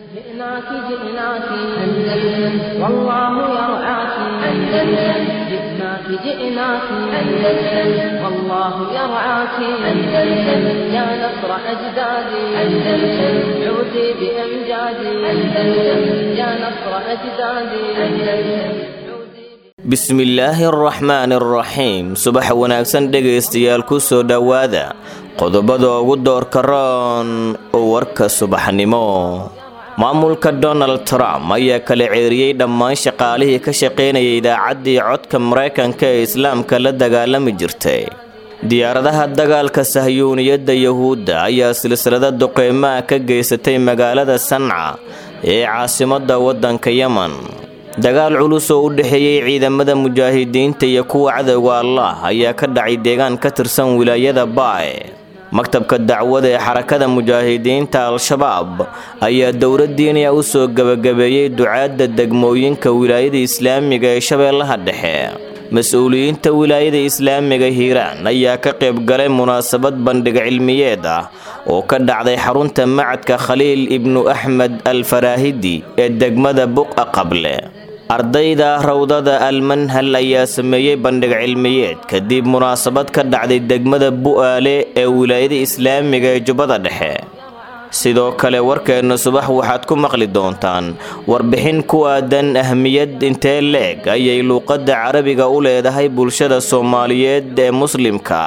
جئناك جئناك أندلس والله يرعاك أندلس جئناك جئناك أندلس والله يرعاك أندلس يا نصر أجدادي أندلس عودي بأمجادي أندلس يا نصر أجدادي أندلس bismillaahi araxmaani araxiim subax wanaagsan dhegaystayaal ku soo dhowaada qodobada ugu doorka roon oo warka subaxnimo maamulka Donald Trump ayaa kala ceeriyay dhammaan shaqaalihii ka shaqeynayay idaacaddii codka Mareykanka ee Islaamka la dagaalami jirtay diyaaradaha dagaalka Sahyuuniyadda Yahuudda ayaa silsilada duqeymaha ka geysatay magaalada Sanca ee caasimadda waddanka Yemen dagaal culus oo u dhaxeeyay ciidamada mujaahidiinta iyo kuwa cadawga Allah ayaa ka dhacay deegaan ka tirsan wilaayada Baay maktabka dacwada ee xarakada mujaahidiinta al-shabaab ayaa dowladdiina u soo gabagabeeyay ducaadda degmooyinka wilaayada islaamiga ee shabeellaha dhexe mas'uuliyiinta wilaayada islaamiga Hiiraan ayaa ka qayb galay munaasabad bandhig cilmiyeed ah oo ka dhacday xarunta macadka Khaliil ibn Ahmed al-Farahidi ee degmada Buqa Qable ardayda rawdada al-manhal ayaa sameeyay bandhig cilmiyeed kadib munaasabad ka dhacday degmada Bu'aale ee wilaayada islaamiga ee Jubbada Dhexe sidoo kale warkeena subax waxaad ku maqli doontaan warbixin ku aadan ahmiyad intee leeg ayay luqadda Carabiga u leedahay bulshada Soomaaliyeed ee muslimka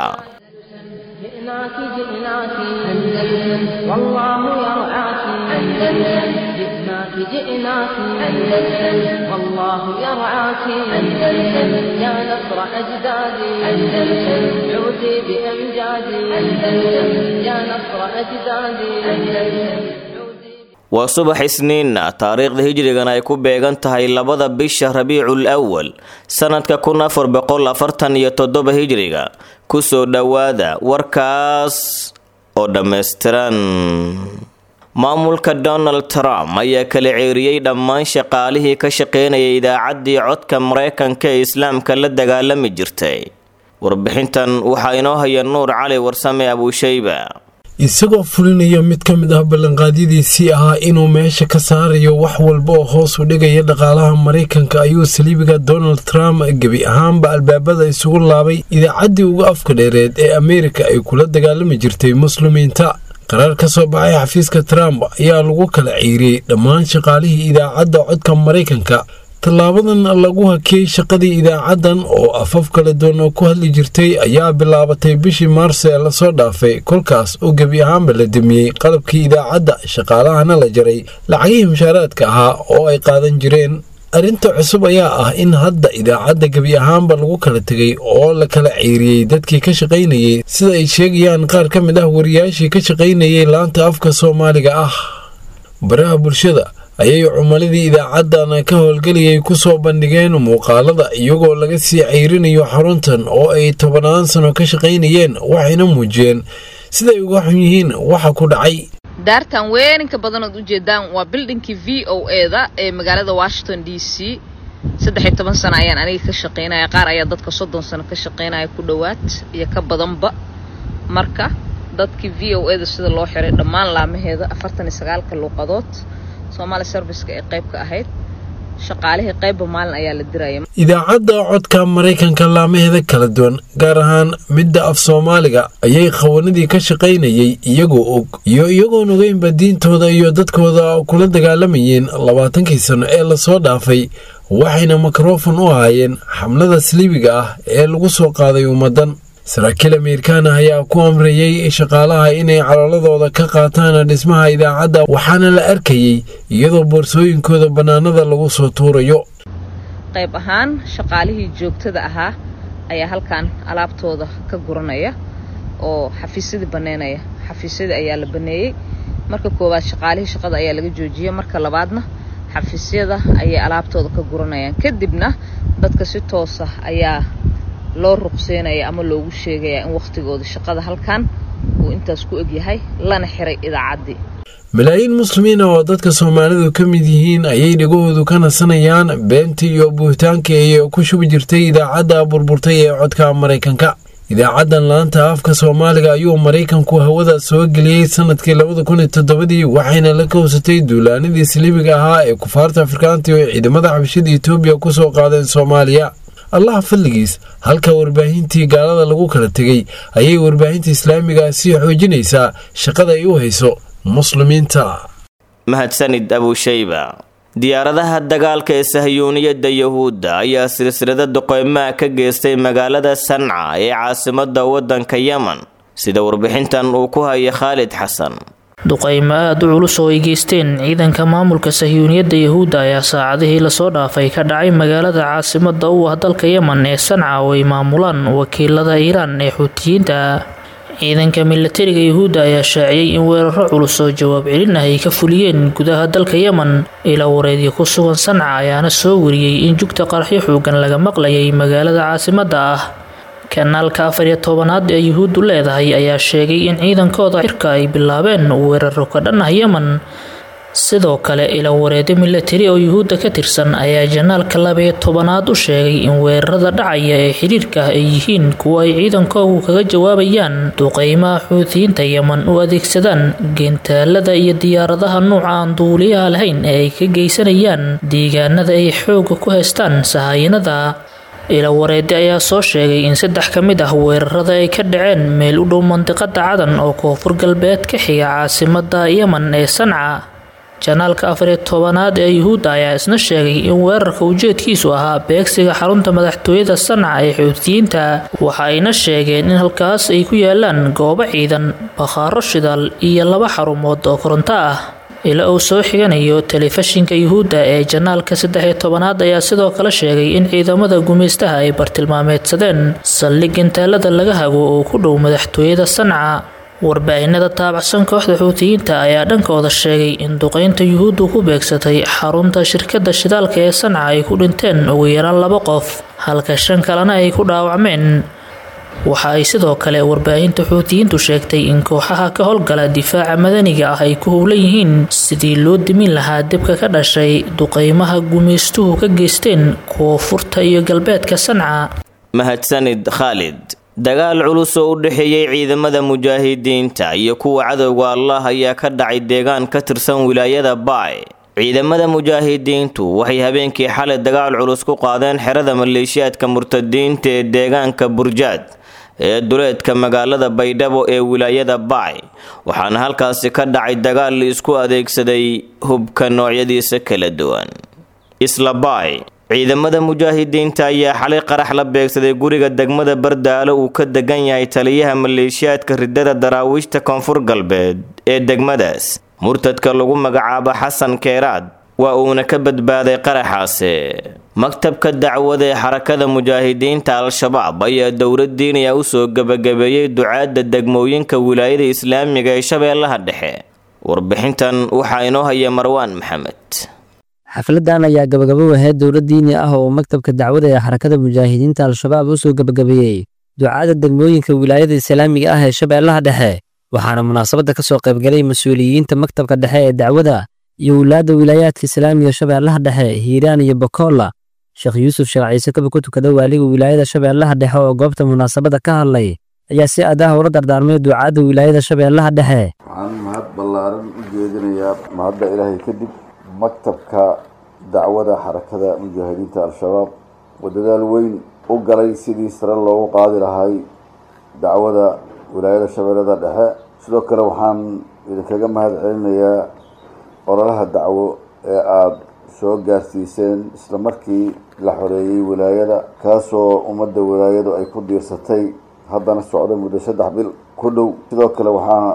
جئناك جئناك أندلس والله يرعاك أندلس جئناك جئناك أندلس والله يرعاك أندلس يا نصر أجدادي أندلس عودي بأمجادي أندلس يا نصر أجدادي أندلس waa subax isniina taariikhda hijrigan ay ku beegan tahay 2 bisha Rabiicul Awwal sanadka 1447 hijriga ku soo dhawaada warkaas oo dhameystiran maamulka Donald Trump ayaa kala ceeriyay dhammaan shaqaalihii ka shaqeynayay idaacaddii codka Mareykanka ee Islaamka la dagaalami jirtay warbixintan waxa inoo haya Nuur Cali Warsame Abu Shayba isagoo fulinaya mid ka mid ah ballanqaadiyadiisii ahaa inuu meesha ka saarayo wax walba oo hoos u dhigaya dhaqaalaha Mareykanka ayuu saliibiga Donald Trump gebi ahaanba albaabada isugu laabay idaacaddii ugu afka dheereed ee Ameerika ay kula dagaalami jirtay muslimiinta qaraar ka soo baxay xafiiska Trump ayaa lagu kala ceeriyay dhammaan shaqaalihii idaacadda codka Mareykanka tallaabadan lagu hakiyay shaqadii idaacaddan oo afaf kala duwan ku hadli jirtay ayaa bilaabatay bishii Maarso ee la soo dhaafay kolkaas oo gebi ahaanba la damiyay qalabkii idaacadda shaqaalahana la jaray lacagihii mushaaraadka ahaa oo ay qaadan jireen arrinta cusub ayaa ah in hadda idaacadda gebi ahaanba lagu kala tegay oo la kala ceeriyay dadkii ka shaqaynayay sida ay sheegayaan qaar ka mid ah wariyaashii ka shaqaynayay laanta afka Soomaaliga ah baraha bulshada ayay cumaladii idaacaddan ka howlgeliyay ku soo bandhigeen muuqaalada iyagoo laga sii ceyrinayo xaruntan oo ay 10 sano ka shaqaynayeen waxayna muujiyeen siday uga xun yihiin waxa ku dhacay daartan weynka badan oo u jeedaan waa buildingkii VOA-da ee magaalada Washington DC 13 sano ayaan aniga ka shaqeynaya qaar ayaa dadka 30 sano ka shaqeynaya ku dhawaad iyo ka badanba marka dadkii VOA-da sida loo xiray dhammaan laamaheeda 49 luqadood Somali service ee qayb ka ahayd shaqaalihii qayb maalin ayaa la dirayay idaacadda codka Mareykanka laamaheeda kala duwan gaar ahaan midda af Soomaaliga ayay qawanadii ka shaqaynayay iyagoo ogeynba diintooda iyo dadkooda kula dagaalamayeen 20 sano ee la soo dhaafay waxayna mikrofon u hayeen xamlada saliibiga ah ee lagu soo qaaday ummadan saraakiil Ameerikaan ayaa ku amrayay shaqaalaha inay caloladooda ka qaataan dhismaha idaacadda waxaana la arkayay iyadoo boorsooyinkooda banaanada lagu soo tuurayo qayb ahaan shaqaalihii joogtada ahaa ayaa halkan alaabtooda ka guranaya oo xafiisyada baneynaya xafiisyada ayaa la baneeyay marka koowaad shaqaalihii shaqada ayaa laga joojiyay marka labaadna xafiisyada ayay alaabtooda ka guranayaan kadibna dadka si toos ah ayaa loo ruqseynaya ama loogu sheegaya in waqtigooda shaqada halkan uu intaas ku eg yahay lana xiray idaacaddii malaayiin muslimiin oo dadka Soomaalidu ka mid yihiin ayay dhagahoodu ka nasanayaan beentii iyo buutaanka ay ku shubi jirtay idaacadda burburtay ee codka Mareykanka idaacaddan laanta afka soomaaliga ayuu maraykanku hawada soo geliyey sanadkii 2007 waxayna la kowsatay duulaanadii saliibiga ahaa ee kufaarta afrikaanta ee ciidamada xabashida Itoobiya ku soo qaadeen Soomaaliya. Allah fadligiis halka warbaahintii gaalada lagu kala tagay ayay warbaahinta islaamiga sii xoojinaysaa shaqada ay u hayso muslimiinta. mahadsanid Abu Shayba. diyaaradaha dagaalka ee Sahyuuniyadda Yahuudda ayaa silsilada duqeymaha ka geystay magaalada Sanca ee caasimadda waddanka Yemen sida warbixintan uu ku hayo Khalid Xasan. duqeymo aad u culus oo ay geysteen ciidanka maamulka Sahyuuniyadda Yahuudda ayaa saacadihii la soo dhaafay ka dhacay magaalada caasimadda u ah dalka Yemen ee Sanca oo ay maamulaan wakiilada Iiraan ee Xuutiyiinta. ciidanka militariga Yahuudda ayaa shaaciyay in weeraro culus oo jawaab celin ah ay ka fuliyeen gudaha dalka Yemen. ila wareedyo ku sugan Sanca ayaana soo wariyay in jugta qaraxyo xoogan laga maqlayay magaalada caasimadda ah. kanaalka 14aad ee Yahuuddu leedahay ayaa sheegay in ciidankooda cirka ay bilaabeen weeraro ka dhan ah Yemen. sidoo kale ila wareedyo militari oo Yahuudda ka tirsan ayaa janaalka 12aad u sheegay in weerarada dhacaya ee xiriirka ay yihiin kuwa ay ciidankoodu kaga jawaabayaan duqeymaha Xuutiyiinta Yemen u adeegsadaan geentaalada iyo diyaaradaha nooca aan duuliyaha lahayn ee ay ka geysanayaan deegaanada ay xoog ku haystaan Sahayanada. ila wareedyo ayaa soo sheegay in 3 ka mid ah weerarada ay ka dhaceen meel u dhow mantiqada Cadan oo koonfur galbeed ka xiga caasimadda Yemen ee Sanca. janaalka 14aad ee Yahuudda ayaa isna sheegay in weerarka ujeedkiisu ahaa beegsiga xarunta madaxtooyada Sanca ee Xuutiyiinta. waxa ayna sheegeen in halkaas ay ku yaalaan goobo ciidan, bakhaaro shidaal iyo 2 xarumood oo koronto ah. ila uu soo xiganayo telefishinka Yahuudda ee janaalka 13aad ayaa sidoo kale sheegay in ciidamada gumeystaha ay bartilmaameedsadeen saldhig intaalada laga hago oo ku dhow madaxtooyada Sanca. warbaahinada taabacsan kooxda Xuutiyiinta ayaa dhankooda sheegay in duqeynta Yahuuddu ku beegsatay xarunta shirkadda shidaalka ee Sanca ay ku dhinteen ugu yaraan 2 qof halka 5 kalena ay ku dhaawacmeen. waxa ay sidoo kale warbaahinta Xuutiyiintu sheegtay in kooxaha ka howlgala difaaca madaniga ah ay ku howlan yihiin sidii loo dimin lahaa dibka ka dhashay duqeymaha gumeystuhu ka geysteen koonfurta iyo galbeedka Sanca. mahadsanid Khalid. dagaal culus oo u dhaxeeyay ciidamada mujaahidiinta iyo kuwa cadowga Allah ayaa ka dhacay deegaan ka tirsan wilaayada Baay. ciidamada mujaahidiintu waxay habeenkii xalay dagaal culus ku qaadeen xerada maleeshiyaadka murtadiinta ee deegaanka Burjaad ee duleedka magaalada Baydhabo ee wilaayada Baay. waxaana halkaasi ka dhacay dagaal la isku adeegsaday hubka noocyadiisa kala duwan. isla Baay ciidamada mujaahidiinta ayaa xalay qarax la beegsaday guriga degmada Bardaalo uu ka degan yahay taliyaha maleeshiyaadka ridada daraawiishta koonfur galbeed ee degmadaas. murtadka lagu magacaabo Xasan Keeraad waa uuna ka badbaaday qaraxaasi. maktabka dacwada ee xarakada mujaahidiinta Al-Shabaab ayaa dowlad diiniya u soo gabagabeeyay ducaadda degmooyinka wilaayada islaamiga ee Shabeellaha Dhexe. warbixintan waxaa inoo haya Marwaan Maxamed. xafladan ayaa gabagabo waheed dowlad diini ah oo maktabka dacwada ee xarakada mujaahidiinta Al-Shabaab u soo gabagabeeyay ducaadda degmooyinka wilaayada islaamiga ah ee Shabeellaha Dhexe. waxaana munaasabada ka soo qaybgalay mas'uuliyiinta maktabka dhexe ee dacwada iyo walaada wilaayadka islaamiga Shabeellaha Dhexe, Hiiraan iyo Bakola. Sheekh Yuusuf Sheekh Ciise kaba ku tukada waaliga wilaayada Shabeellaha Dhexe oo goobta munaasabada ka hadlay ayaa si aadaha ula dardaarmay ducaadda wilaayada Shabeellaha Dhexe. waxaan mahad ballaaran u jeedinayaa mahadda Ilaahay kadib maktabka dacwada xarakada mujaahidiinta Al-Shabaab oo dadaal weyn u galay sidii sare loogu qaadi lahay dacwada wilaayada Shabeellaha Dhexe. sidoo kale waxaan idinkaga mahad celinayaa ololaha dacwo ee aad soo gaarsiiseen isla markii la xoreeyay wilaayada, kaasoo ummadda wilaayadu ay ku diirsatay haddana socda muddo 3 bil ku dhow. sidoo kale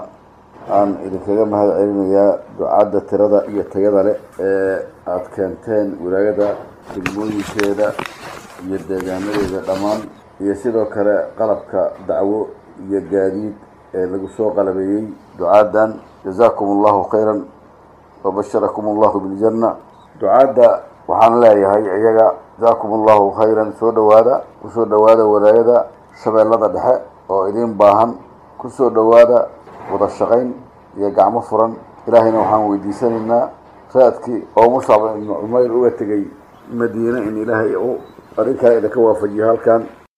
aan idinkaga mahad celinayaa ducaadda tirada iyo tayada leh ee aad keenteen wilaayada degmooyinkeeda iyo deegaanadeeda dhammaan, iyo sidoo kale qalabka dacwo iyo gaadiid ee lagu soo qalabeeyay ducaadan. jazaakumullahu khayran wa basharakumullahu bil janna. ducaada waxaan leeyahay iyaga jazaakumullahu khayran, soo dhawaada wilaayada Shabeellada Dhexe oo idin baahan, ku soo dhawaada wada shaqayn iyo gacmo furan. ilaahayna waxaan weydiisanaynaa raadkii oo Mus'ab ibn Umayr uga tagay Madiina in ilaahay uu arrinkaa idinka waafajiyo halkan.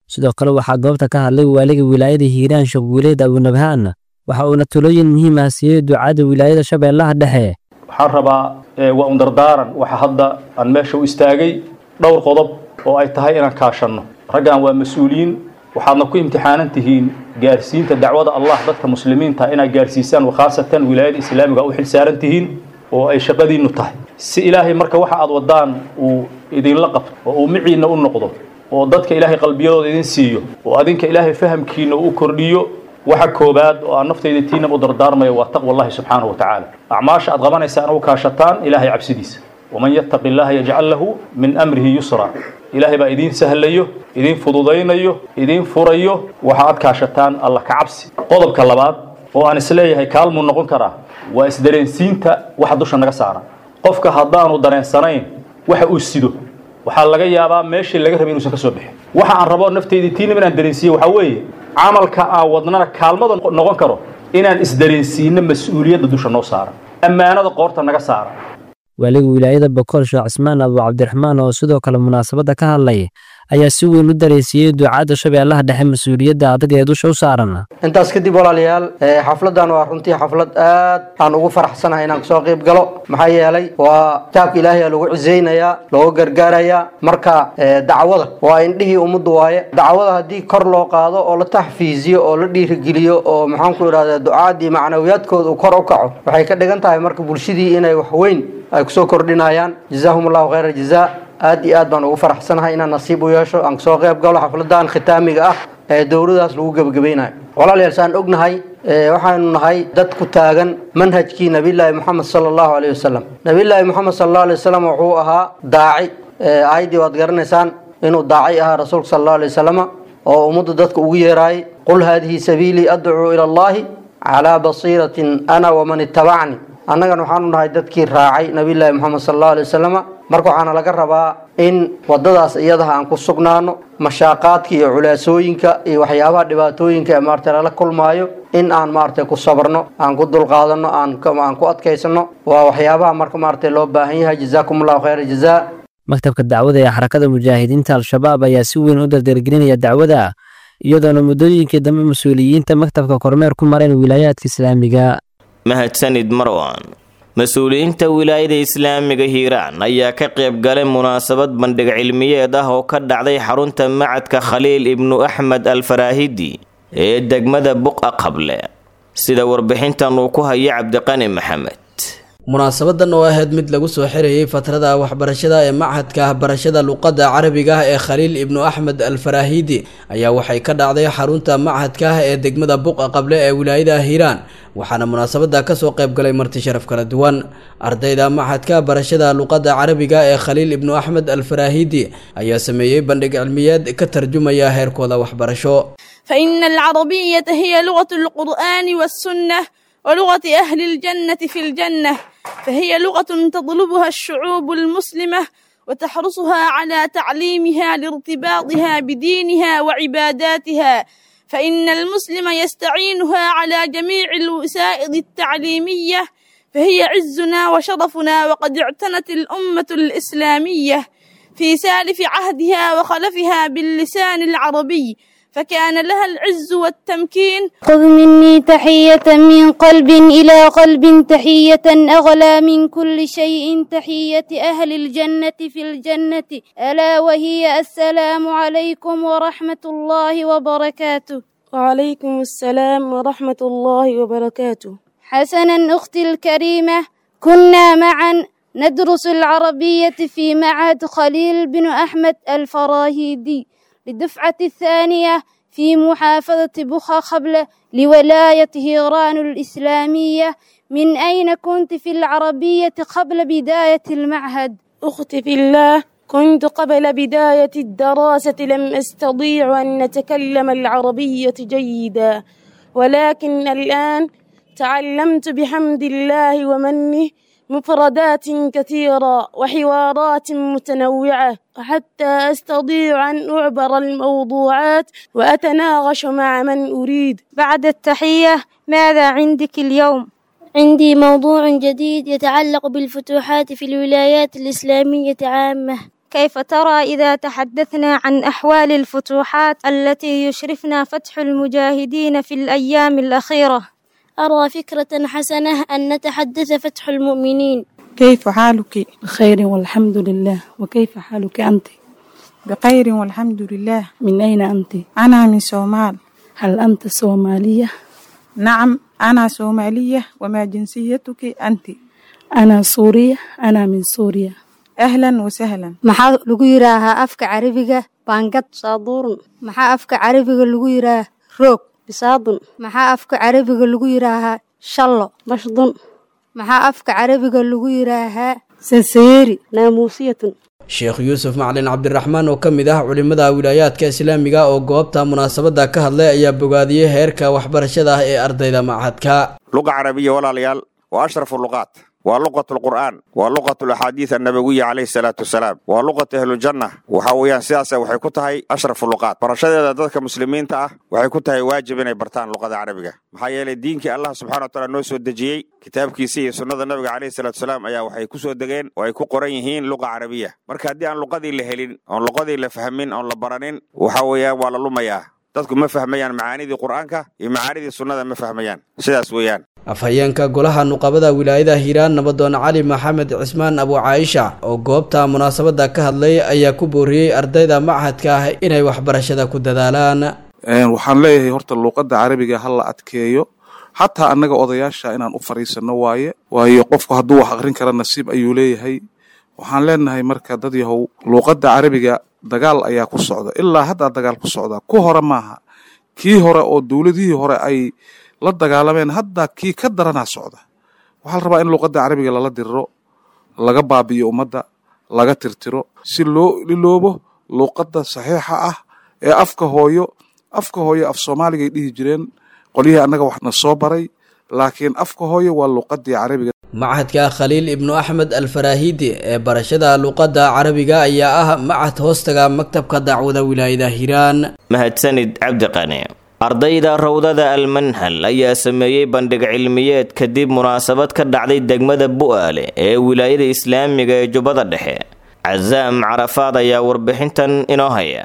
sidoo kale waxaa goobta ka hadlay waaliga wilaayada hiiraan sheekh guuleed abunabhaan waxa uuna talooyin muhiim ah siiyey ducaada wilaayada shabeellaha dhexe waxaan rabaa waa un dardaaran waxa hadda aan meesha u istaagay dhowr qodob oo ay tahay inaan kaashanno raggan waa mas-uuliyiin waxaadna ku imtixaanan tihiin gaarsiinta dacwada allah dadka muslimiinta inaad gaarsiisaan khaasatan wilaayada islaamiga u xilsaaran tihiin oo ay shaqadiinnu tahay si ilaahay marka waxa aad wadaan uu idinla qabto oo uu miciinna u noqdo oo dadka ilaahay qalbiyadooda idin siiyo oo adinka ilaahay fahamkiina u kordhiyo waxa koobaad oo aan naftayda tiinaba u dardaarmayo waa taqwa allahi subxaanahu wa tacaala acmaasha aad qabanaysaan u kaashataan ilaahay cabsidiisa waman yattaqi illaha yajcal lahu min amrihi yusra ilaahay baa idiin sahlayo idiin fududaynayo idiin furayo waxa aad kaashataan alla ka cabsi qodobka labaad oo aan isleeyahay kaalmuu noqon karaa waa isdareensiinta waxa dusha naga saara qofka haddaanu dareensanayn waxa uu sido waxaa laga yaabaa meeshii laga rabay inuusan ka soo bixin waxa aan rabo nafteydii tiinaba inaan dareensiiyo waxaa weeye camalka aan wadnana kaalmada noqon karo inaan isdareensiino mas-uuliyadda dusha noo saara ammaanada qoorta naga saara waaliga wilaayada bokool sheekh cismaan abu cabdiraxmaan oo sidoo kale munaasabadda ka hadlay ayaa si weyn u dareensiiyey ducaadda shabeellaha dhexe mas-uuliyadda adag ee dusha u saaran intaas kadib walaalayaal xafladan waa runtii xaflad aad aan ugu faraxsanahay inaan kasoo qayb galo maxaa yeelay waa kitaabka ilaahay lagu ciseynayaa looga gargaarayaa marka dacwada waa indhihii ummaddu waaye dacwada haddii kor loo qaado oo la taxfiiziyo oo la dhiirigeliyo oo maxaan ku idhahdaa ducaadii macnawiyaadkooda uu kor u kaco waxay ka dhigan tahay marka bulshadii inay wax weyn ay kusoo kordhinayaan jazaahum allahu khayra jazaa aad iyo aad baan ugu faraxsanahay inaan nasiib u yeesho aan kasoo qayb galo xafladan khitaamiga ah ee dowladaas lagu gebagabaynayo walaalayaal saan ognahay waxaanu nahay dad ku taagan manhajkii nabiyullaahi moxamed sala allahu alayhi wasalam nabiyullaahi moxamed sala allahu alayhi wasalam wuxuu ahaa daaci aayaddii waad garanaysaan inuu daaci ahaa rasuulka sala allahu alayhi wasalam oo ummadda dadka ugu yeeraayay qul haadihi sabiilii adcuu ila allahi calaa basiiratin ana waman ittabacni annagan waxaanu nahay dadkii raacay nabiyullaahi moxamed sala allahu alayhi wasalam marka waxaana laga rabaa in wadadaas iyadaha aan ku sugnaano mashaaqaadka iyo culaasooyinka iyo waxyaabaha dhibaatooyinka ee maaragtay lala kulmaayo in aan maaragtay ku sabarno aan ku dulqaadano aan ku adkaysano waa waxyaabaha marka maaragtay loo baahan yahay jazaakum allahu khayra jazaa maktabka dacwada ee xarakada mujaahidiinta al-shabaab ayaa si weyn u dardargelinaya dacwada iyadoona muddooyinkii dambe mas-uuliyiinta maktabka kormeer ku mareen wilaayaadka islaamiga mahadsanid marwan mas-uuliyiinta wilaayada islaamiga hiiraan ayaa ka qayb galay munaasabad bandhig cilmiyeed ah oo ka dhacday xarunta macadka khaliil ibnu axmed alfaraahidi ee degmada buqa qable sida warbixintan uu ku haya cabdiqani maxamed munaasabadan oo ahayd mid lagu soo xirayay fatrada waxbarashada ee machadka barashada luqadda carabiga ah ee khaliil ibnu axmed alfaraahidi ayaa waxay ka dhacday xarunta machadka ah ee degmada buqa qable ee wilaayada hiiraan waxaana munaasabada kasoo qayb galay marti sharaf kala duwan ardayda machadka barashada luqadda carabiga ee khaliil ibnu axmed alfaraahidi ayaa sameeyey bandhig cilmiyeed ka tarjumaya heerkooda waxbarasho فإن العربية هي لغة القرآن والسنة ولغة أهل الجنة في الجنة فهي لغة تطلبها الشعوب المسلمة وتحرصها على تعليمها لارتباطها بدينها وعباداتها فإن المسلم يستعينها على جميع الوسائل التعليمية فهي عزنا وشرفنا وقد اعتنت الأمة الإسلامية في سالف عهدها وخلفها باللسان العربي فكان لها العز والتمكين. خذ مني تحية من قلب إلى قلب تحية أغلى من كل شيء تحية أهل الجنة في الجنة ألا وهي السلام عليكم ورحمة الله وبركاته. وعليكم السلام ورحمة الله وبركاته. حسنا أختي الكريمة كنا معا ندرس العربية في معهد خليل بن أحمد الفراهيدي للدفعة الثانية في محافظة بخا قبل لولاية هيران الإسلامية. من أين كنت في العربية قبل بداية المعهد؟ أختي في الله كنت قبل بداية الدراسة لم أستطيع أن أتكلم العربية جيدا ولكن الآن تعلمت بحمد الله ومنه مفردات كثيرة وحوارات متنوعة حتى أستطيع أن أعبر الموضوعات وأتناقش مع من أريد. بعد التحية ماذا عندك اليوم؟ عندي موضوع جديد يتعلق بالفتوحات في الولايات الإسلامية عامة. كيف ترى إذا تحدثنا عن أحوال الفتوحات التي يشرفنا فتح المجاهدين في الأيام الأخيرة؟ أرى فكرة حسنة أن نتحدث فتح المؤمنين. كيف حالك؟ بخير والحمد لله. وكيف حالك أنت؟ بخير والحمد لله. من أين أنت؟ أنا من صومال. هل أنت صومالية؟ نعم أنا صومالية. وما جنسيتك أنت؟ أنا سورية. أنا من سوريا. أهلا وسهلا. maxaa lagu yiraahaa afka carabiga baangad saaduurn? maxaa afka carabiga lagu yiraahaa roog bisaadun? maxaa afka carabiga lagu yiraahaa shallo bashdun? maxaa afka carabiga lagu yiraahaa saseeri naamuusiyatun? sheekh yuusuf macalin cabdiraxmaan oo ka mid ah culimada wilaayaadka islaamiga oo goobta munaasabada ka hadlay ayaa bogaadiyay heerka waxbarashada ee ardayda machadka. luqa carabiya walaalayaal waa ashrafu luqaat ولغة القرآن ولغة الأحاديث النبوية عليه الصلاة والسلام ولغة أهل الجنة وحويان سياسة وحيكوتها أشرف اللغات برشادة ذاتك مسلمين وحيكوتها واجب أن يبرتان اللغة العربية محايا للدين كي الله سبحانه وتعالى نوسو الدجيي كتاب كيسي سنة النبي عليه الصلاة والسلام أيا وحيكوسو الدجين وحيكو قرينهين لغة عربية مركا دي عن لغة دي اللي هلين عن لغة دي اللي فهمين عن لبرانين وحويا ولا لمياه dadku ma fahmayaan macaanidii quraanka iyo macaanidii sunnada ma fahmayaan sidaas weeyaan. afhayeenka golaha nuqabada wilaayada Hiiraan nabadoon Cali Maxamed Cismaan Abu Caaisha oo goobta munaasabada ka hadlay ayaa ku booriyay ardayda machadka ah inay waxbarashada ku dadaalaan. waxaan leeyahay horta luqadda carabiga hal la adkeeyo hatta annaga odayaasha inaan u fariisano waayo qofku hadduu wax aqrin kara nasiib ayuu leeyahay. waxaan leenahay marka dad yahow luqadda carabiga dagaal ayaa ku socda ilaa hadda dagaal ku socda ku hore maaha kii hore oo dawladihii hore ay la dagaalameen hadda kii ka darana socda. waxaa la rabaa in luqadda carabiga lala diriro laga baabiyo ummadda laga tirtiro si loo iloobo luqadda saxiixa ah ee afka hooyo af Soomaaliga ay dhihi jireen qoliyada annaga waxna soo baray laakiin afka hooyo waa luqadda carabiga. machadka Khaliil ibn Ahmed al-Farahidi ee barashada luqadda carabiga ayaa ah machad hoostaga maktabka dacwada wilaayada Hiiraan. mahadsanid Cabdi Qani. ardayda rawdada al-Manhal ayaa sameeyay bandhig cilmiyeed kadib munaasabad ka dhacday degmada Bu'aale ee wilaayada Islaamiga ee Jubbada Dhexe. Azaam Carafaad ayaa warbixintan inoo haya.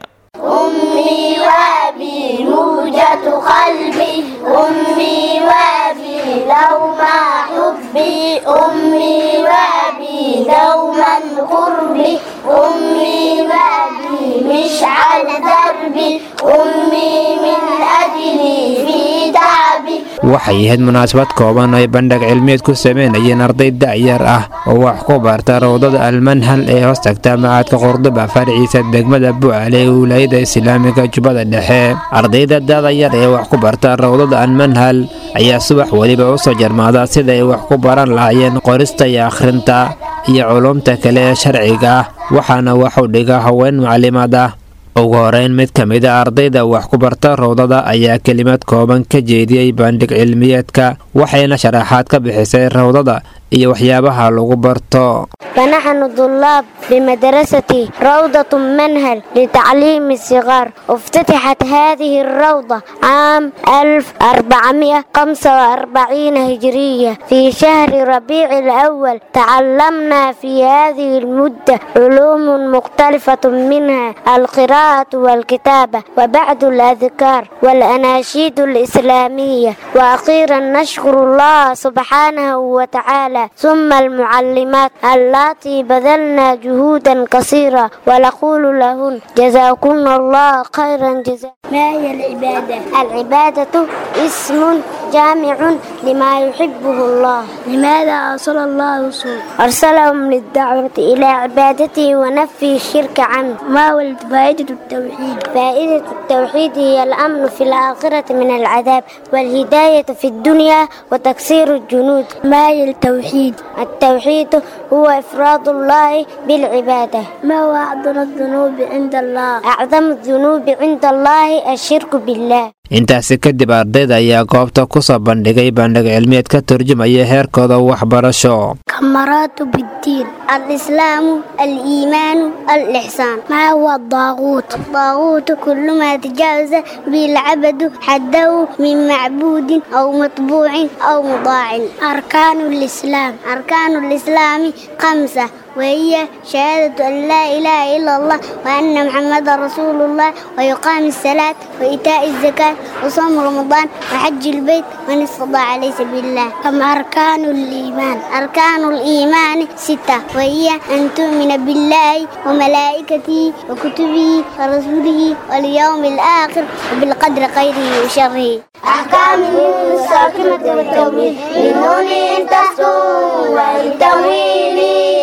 ummi wa bi mujatu qalbi ummi wa bi lawma hubbi ummi wa bi dawman qurbi ummi wa bi mish'al darbi ummi min ajli fi da'bi. waxay ahayd munaasabad kooban ay bandhig cilmiyeed ku sameynayeen arday da'yar ah oo wax ku barta rawdada al-Manhal ee hoos tagta machadka Qurduba farciisa degmada Bu'aale ee wilaayada Islaamiga Jubbada Dhexe. ardayda da'yar ee wax ku barta rawdada al-Manhal ayaa subax waliba u soo jarmaada sida ay wax ku baran lahaayeen qorista iyo akhrinta iyo culumta kale ee sharciga waxaana wax u dhiga haween macallimad ah. ugu horeyn mid ka mid ah ardayda wax ku barta rawdada ayaa kelimad kooban ka jeediyay bandhig cilmiyeedka waxayna sharaxaad ka bixisay rawdada iyo waxyaabaha lagu barto. فنحن طلاب بمدرسة روضة منهل لتعليم الصغار. افتتحت هذه الروضة عام 1445 هجرية في شهر ربيع الأول. تعلمنا في هذه المدة علوم مختلفة منها القراءة والكتابة وبعض الأذكار والأناشيد الإسلامية. وأخيرا نشكر الله سبحانه وتعالى ثم المعلمات اللاتي بذلنا جهودا كثيرة ونقول لهن جزاكم الله خيرا جزاء. ما هي العبادة؟ العبادة اسم جامع لما يحبه الله. لماذا أرسل الله رسوله؟ أرسلهم للدعوة إلى عبادته ونفي الشرك عنه. ما هو فائدة التوحيد؟ فائدة التوحيد هي الأمن في الآخرة من العذاب والهداية في الدنيا وتكسير الجنود. ما هي التوحيد؟ التوحيد هو إفراد الله بالعبادة. ما هو أعظم الذنوب عند الله؟ أعظم الذنوب عند الله الشرك بالله. intaasi kadib ardayda ayaa goobta kusoo bandhigay bandhig cilmiyeed ka turjumaya heerkooda waxbarasho. كمرات بالدين الإسلام الإيمان الإحسان. ما هو الطاغوت؟ الطاغوت كل ما تجاوز به العبد حده من معبود أو مطبوع أو مطاع. أركان الإسلام. أركان الإسلام 5 وهي شهادة أن لا إله إلا الله وأن محمد رسول الله ويقام الصلاة وإيتاء الزكاة وصوم رمضان وحج البيت من استطاع عليه سبيل الله. كم أركان الإيمان؟ أركان الإيمان 6 وهي أن تؤمن بالله وملائكته وكتبه ورسوله واليوم الآخر وبالقدر خيره وشره. أحكام الساكنة والتوحيد للنون تسكن والتوحيد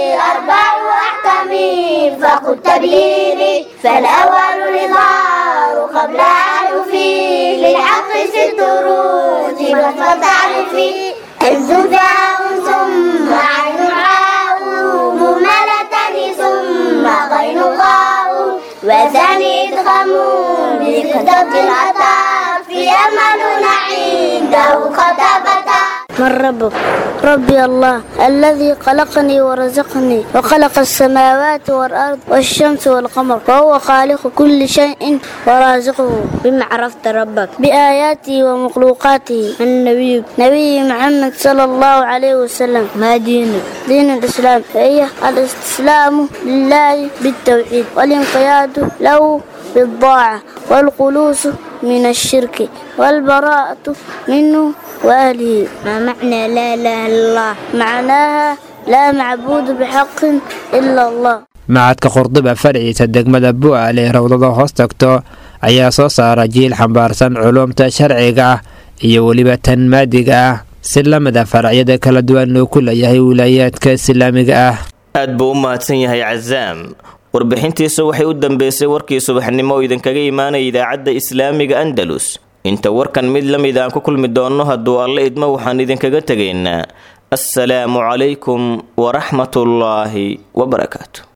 4 أحكام فقد تبييني فالأول الإظهار قبل أن أفيد للحق 6 رتب فتعرفي الزفاء ثم عين حاء مهملة ثم غين غاء وثاني إدغام بكتب العطاء في أمل عنده خطبتا. من ربك؟ ربي الله الذي خلقني ورزقني وخلق السماوات والأرض والشمس والقمر وهو خالق كل شيء ورازقه. بما عرفت ربك؟ بآياته ومخلوقاته. النبي نبي محمد صلى الله عليه وسلم. ما دينك؟ دين الإسلام هي الاستسلام لله بالتوحيد والانقياد له بالطاعة والخلوص من الشرك والبراءة منه وأهله. ما معنى لا إله إلا الله؟ معناها لا معبود بحق إلا الله. macadka Qurduba farciisa degmada Bu'aale rawdada hoos tagto ayaa soo saara jiil xambaarsan culumta sharciga ah iyo waliba tan maadiga ah si lamada farciyada kala duwan oo ku leeyahay wilaayadka islaamiga ah. aad buu u mahadsan yahay Cazaam. warbixintiisu waxay u dambeysay warkii subaxnimo oo idinkaga imaanay idaacadda islaamiga Andalus. inta warkan mid la mid aan ku kulmi doono hadduu alla idmo waxaan idinkaga tageynaa. assalaamu calaykum wa rahmatullaahi wa barakaatuh.